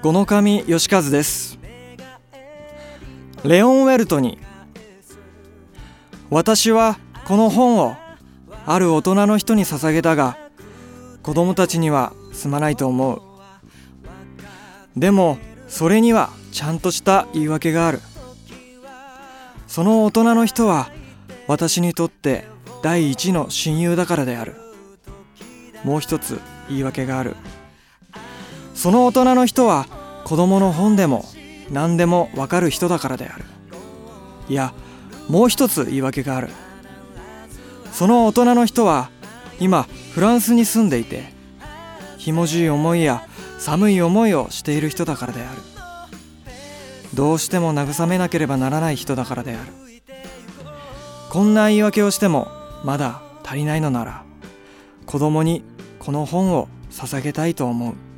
五ノ神義和です。レオン・ウェルトに、私はこの本をある大人の人に捧げたが、子供たちにはすまないと思う。でもそれにはちゃんとした言い訳がある。その大人の人は私にとって第一の親友だからである。もう一つ言い訳がある。その大人の人は子供の本でも何でもわかる人だからである。いや、もう一つ言い訳がある。その大人の人は今フランスに住んでいて、ひもじい思いや寒い思いをしている人だからである。どうしても慰めなければならない人だからである。こんな言い訳をしてもまだ足りないのなら、子供にこの本を捧げたいと思う。